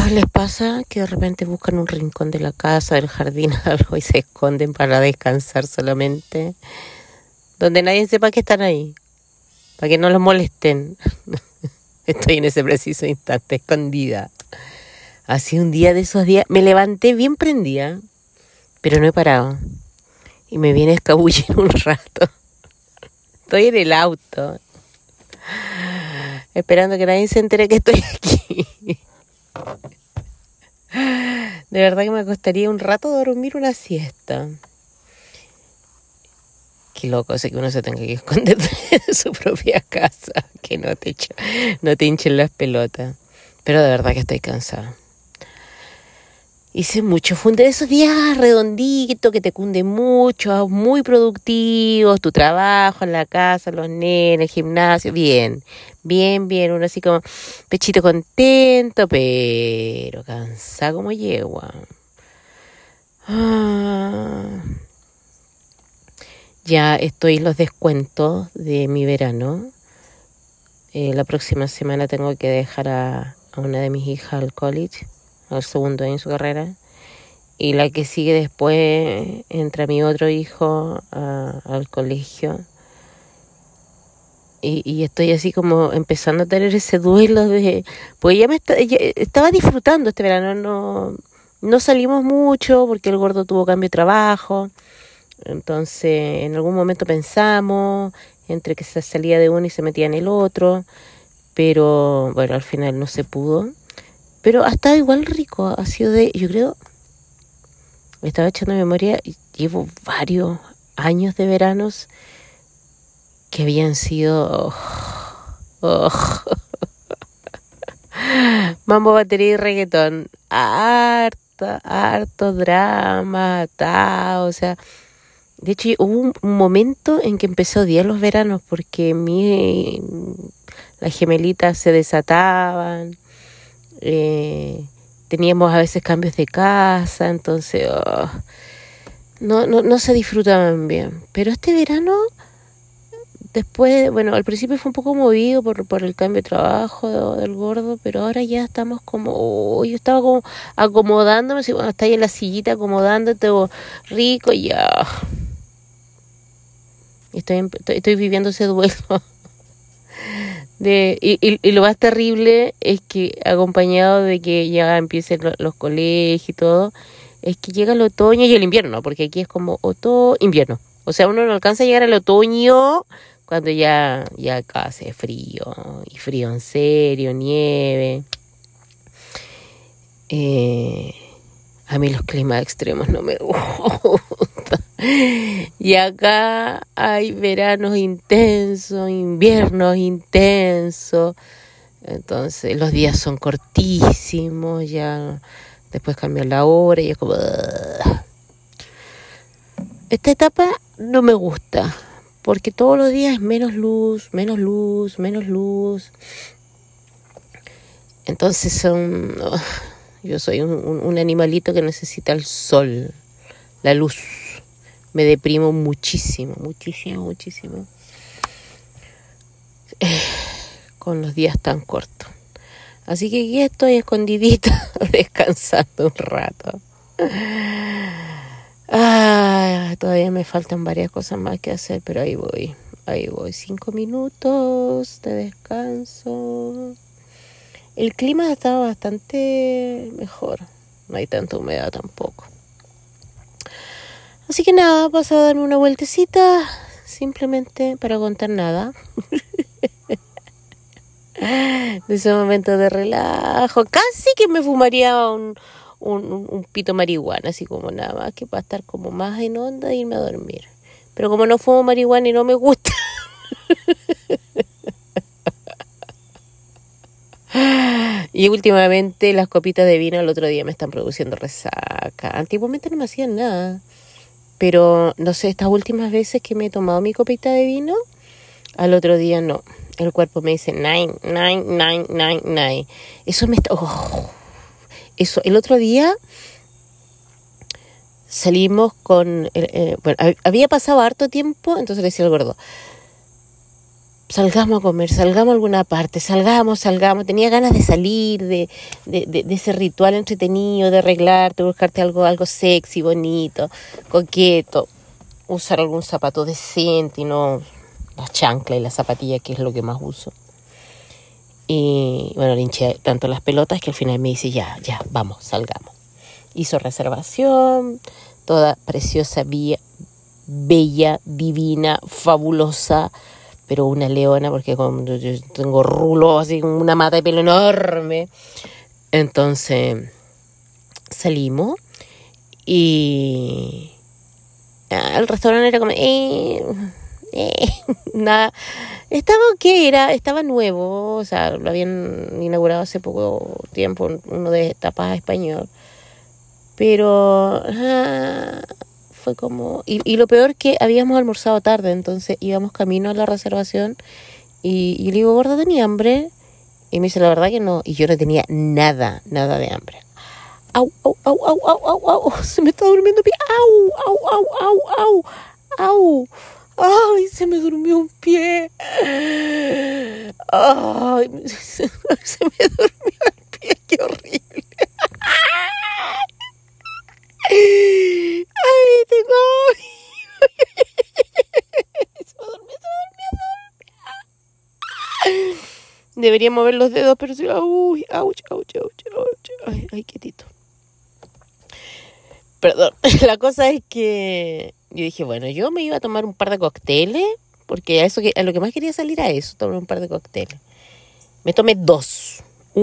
¿Les pasa que de repente buscan un rincón de la casa, del jardín, algo y se esconden para descansar solamente? Donde nadie sepa que están ahí, para que no los molesten. Estoy en ese preciso instante, escondida. Ha sido un día de esos días. Me levanté bien prendida, pero no he parado. Y me viene a escabullir un rato. Estoy en el auto, esperando que nadie se entere que estoy aquí. De verdad que me costaría un rato dormir una siesta. Qué loco ese que uno se tenga que esconder de su propia casa, que no te hinchen las pelotas. Pero de verdad que estoy cansada. Hice mucho, fue un de esos días redonditos que te cunde mucho, muy productivos, tu trabajo en la casa, los nenes, el gimnasio, bien, uno así como pechito contento, pero cansado como yegua. Ya estoy en los descuentos de mi verano. La próxima semana tengo que dejar a una de mis hijas al college, al segundo año en su carrera, y la que sigue después entra mi otro hijo al colegio, y estoy así como empezando a tener ese duelo de, pues ya estaba disfrutando este verano, no salimos mucho porque el gordo tuvo cambio de trabajo, entonces en algún momento pensamos entre que se salía de uno y se metía en el otro, pero bueno, al final no se pudo. Pero ha estado igual rico, ha sido yo creo, me estaba echando memoria, llevo varios años de veranos que habían sido mambo, batería y reggaetón, harto drama, o sea, de hecho hubo un momento en que empecé a odiar los veranos porque las gemelitas se desataban. Teníamos a veces cambios de casa, entonces no se disfrutaban bien. Pero este verano, después, bueno, al principio fue un poco movido por el cambio de trabajo del gordo, pero ahora ya estamos como, yo estaba como acomodándome, así, bueno, está ahí en la sillita acomodándote, rico, y ya. Estoy viviendo ese duelo. Y lo más terrible es que, acompañado de que ya empiecen los colegios y todo, es que llega el otoño y el invierno, porque aquí es como invierno. O sea, uno no alcanza a llegar al otoño cuando ya acá hace frío, y frío en serio, nieve. A mí los climas extremos no me gustan. Y acá hay veranos intensos, inviernos intensos. Entonces los días son cortísimos, ya después cambia la hora y es como... Esta etapa no me gusta, porque todos los días es menos luz. Entonces yo soy un animalito que necesita el sol, la luz. Me deprimo muchísimo. Con los días tan cortos. Así que aquí estoy escondidita, descansando un rato. Todavía me faltan varias cosas más que hacer, pero ahí voy. 5 minutos de descanso. El clima estaba bastante mejor. No hay tanta humedad tampoco. Así que nada, paso a darme una vueltecita, simplemente para contar nada. De ese momento de relajo. Casi que me fumaría un pito marihuana, así como nada más, que para estar como más en onda e irme a dormir. Pero como no fumo marihuana y no me gusta. Y últimamente las copitas de vino el otro día me están produciendo resaca. Antiguamente no me hacían nada. Pero, no sé, estas últimas veces que me he tomado mi copita de vino, al otro día no. El cuerpo me dice, nine. Eso me está... Eso, el otro día salimos con... bueno, había pasado harto tiempo, entonces le decía al gordo, salgamos a comer, salgamos a alguna parte, salgamos. Tenía ganas de salir, de ese ritual entretenido, de arreglarte, buscarte algo sexy, bonito, coqueto, usar algún zapato decente y no la chancla y la zapatilla, que es lo que más uso. Y bueno, le hinché tanto las pelotas que al final me dice, ya, vamos, salgamos. Hizo reservación, toda preciosa, bella, divina, fabulosa, pero una leona, porque yo tengo rulos, así como una mata de pelo enorme. Entonces salimos y el restaurante era como nada, estaba estaba nuevo, o sea, lo habían inaugurado hace poco tiempo, uno de tapas español, pero fue como, y lo peor que habíamos almorzado tarde, entonces íbamos camino a la reservación y le digo, gorda, ¿tenía hambre? Y me dice, la verdad que no, y yo no tenía nada de hambre. Au, se me está durmiendo un pie, au, ay, se me durmió un pie, ay, se me durmió el pie, qué horrible. Ay, tengo, se me durmió. Debería mover los dedos, pero sí, uy, ouch, ay, quietito. Perdón, la cosa es que yo dije, bueno, yo me iba a tomar un par de cócteles, porque a lo que más quería salir a eso, tomar un par de cócteles. Me tomé 2,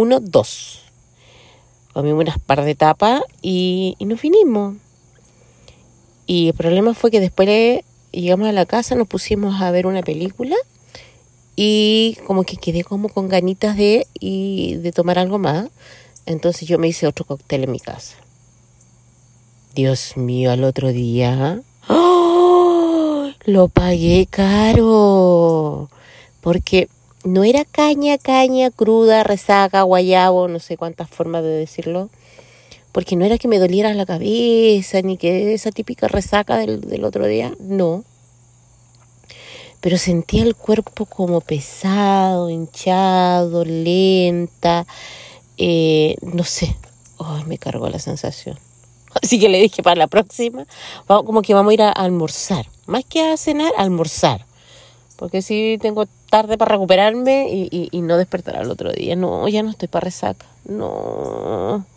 comí unas par de tapas y nos vinimos. Y el problema fue que después llegamos a la casa, nos pusimos a ver una película y como que quedé como con ganitas de tomar algo más. Entonces yo me hice otro cóctel en mi casa. Dios mío, al otro día ¡oh! Lo pagué caro, porque no era caña, cruda, resaca, guayabo, no sé cuántas formas de decirlo, porque no era que me doliera la cabeza, ni que esa típica resaca del otro día, no. Pero sentía el cuerpo como pesado, hinchado, lenta, no sé, me cargó la sensación. Así que le dije para la próxima, como que vamos a ir a almorzar. Más que a cenar, a almorzar. Porque si tengo tarde para recuperarme y no despertar al otro día. No, ya no estoy para resaca. No.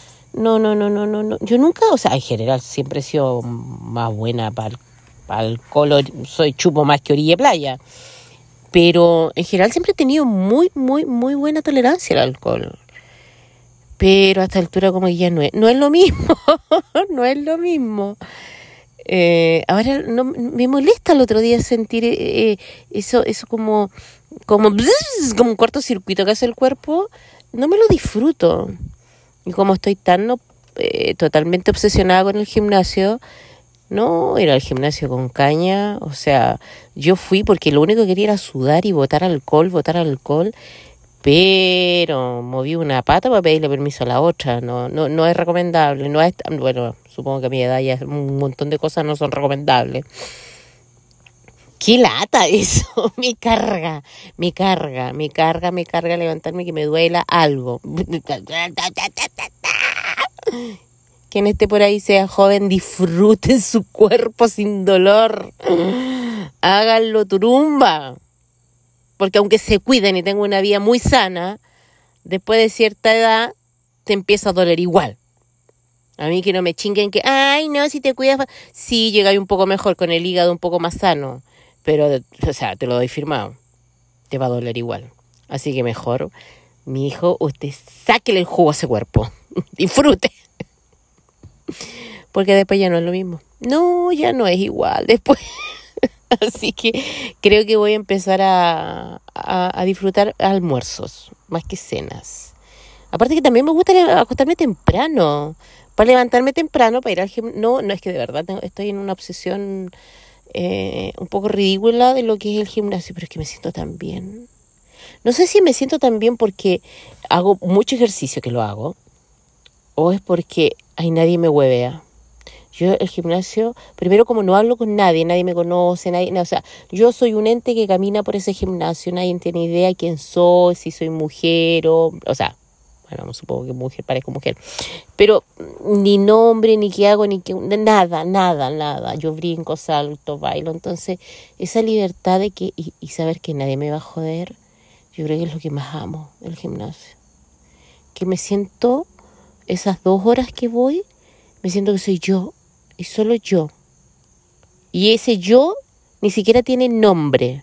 Yo nunca, o sea, en general siempre he sido más buena para el color. Soy chupo más que orilla de playa. Pero en general siempre he tenido muy buena tolerancia al alcohol. Pero a esta altura como que ya no es lo mismo, no es lo mismo. Ahora no, me molesta el otro día sentir eso como un cortocircuito que hace el cuerpo, no me lo disfruto. Y como estoy tan totalmente obsesionada con el gimnasio, no ir al gimnasio con caña, o sea, yo fui porque lo único que quería era sudar y botar alcohol, pero moví una pata para pedirle permiso a la otra. No es recomendable. No es, bueno, supongo que a mi edad ya un montón de cosas no son recomendables. ¡Qué lata eso! Me carga levantarme que me duela algo. Quien esté por ahí sea joven, disfruten su cuerpo sin dolor. Háganlo turumba. Porque aunque se cuiden y tengan una vida muy sana, después de cierta edad te empieza a doler igual. A mí que no me chinguen que, ay, no, si te cuidas, sí, llegáis un poco mejor con el hígado un poco más sano. Pero, o sea, te lo doy firmado. Te va a doler igual. Así que mejor, mi hijo, usted sáquele el jugo a ese cuerpo. Disfrute. Porque después ya no es lo mismo. No, ya no es igual. Después... Así que creo que voy a empezar a disfrutar almuerzos más que cenas. Aparte que también me gusta acostarme temprano, para levantarme temprano, para ir al gimnasio. No, es que de verdad estoy en una obsesión un poco ridícula de lo que es el gimnasio, pero es que me siento tan bien. No sé si me siento tan bien porque hago mucho ejercicio que lo hago, o es porque nadie me huevea. Yo el gimnasio, primero como no hablo con nadie, nadie me conoce, nadie, no, o sea, yo soy un ente que camina por ese gimnasio, nadie tiene idea quién soy, si soy mujer o sea, bueno, supongo que mujer, parezco mujer, pero ni nombre, ni qué hago, ni qué, nada. Yo brinco, salto, bailo, entonces esa libertad de que, y saber que nadie me va a joder, yo creo que es lo que más amo del gimnasio. Que me siento, esas 2 horas que voy, me siento que soy yo, y solo yo. Y ese yo ni siquiera tiene nombre.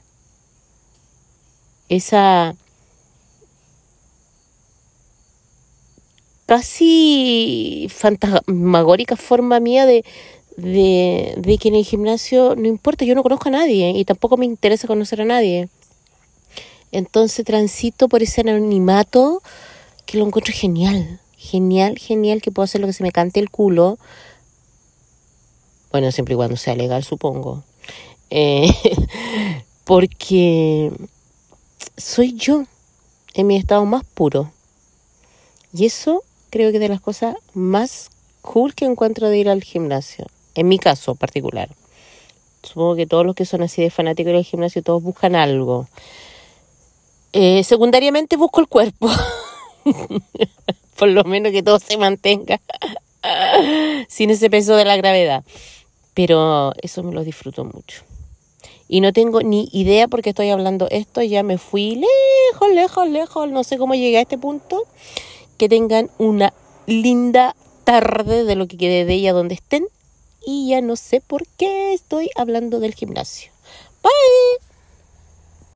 Esa casi fantasmagórica forma mía de que en el gimnasio no importa, yo no conozco a nadie y tampoco me interesa conocer a nadie. Entonces transito por ese anonimato que lo encuentro genial, que puedo hacer lo que se me cante el culo. Bueno, siempre y cuando sea legal, supongo. Porque soy yo en mi estado más puro. Y eso creo que es de las cosas más cool que encuentro de ir al gimnasio. En mi caso particular. Supongo que todos los que son así de fanáticos del gimnasio, todos buscan algo. Secundariamente busco el cuerpo. Por lo menos que todo se mantenga sin ese peso de la gravedad. Pero eso me lo disfruto mucho. Y no tengo ni idea por qué estoy hablando esto. Ya me fui lejos. No sé cómo llegué a este punto. Que tengan una linda tarde de lo que quede de ella donde estén. Y ya no sé por qué estoy hablando del gimnasio. Bye.